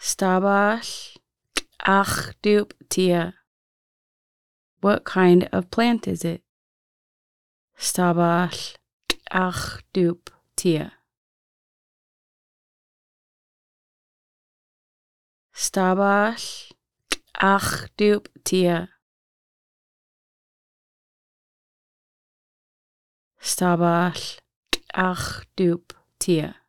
Staball ach dŵp tia. What kind of plant is it? Staball ach dŵp tia. Staball ach dŵp tia. Staball ach dŵp tia.